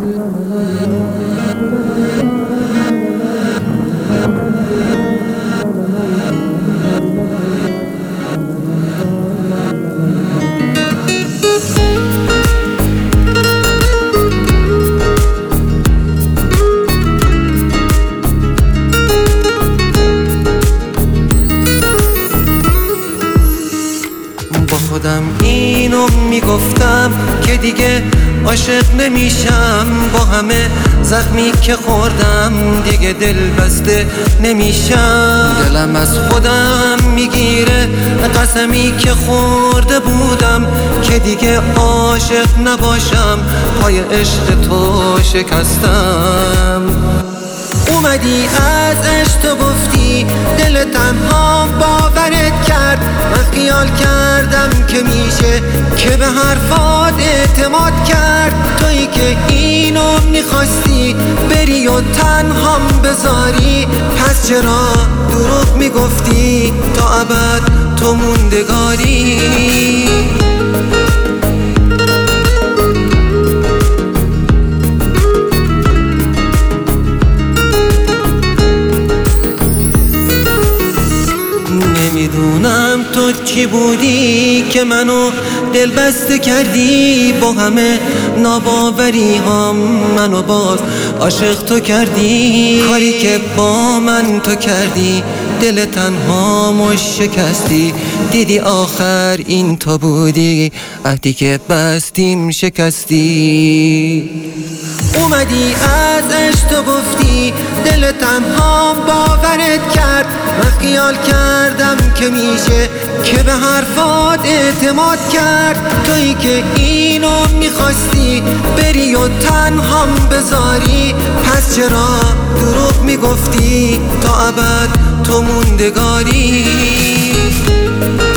خودم اینو میگفتم که دیگه عاشق نمیشم، با همه زخمی که خوردم دیگه دل بسته نمیشم. دلم از خودم میگیره قسمی که خورده بودم که دیگه عاشق نباشم، پای عشق تو شکستم. اومدی از عشق گفتی دل تنها باورت کرد، من خیال کردم که میشه که به حرفات اعتماد کرد. تویی که اینو میخواستی بری و تنهام بذاری، پس چرا دروغ میگفتی تا ابد تو موندگاری؟ نمیدونم تو چی بودی که منو دل بسته کردی، با همه ناباوری هم منو باز عاشق تو کردی. کاری که با من تو کردی دل تنهامو شکستی، دیدی آخر این تو بودی، عهدی که بستیم شکستی. اومدی از عشق گفتی دل تنها باورت کرد، من خیال کردم که میشه که به حرفات اعتماد کرد. تویی که اینو میخواستی بری و تنهام بذاری، پس چرا دروغ میگفتی تا ابد تو موندگاری؟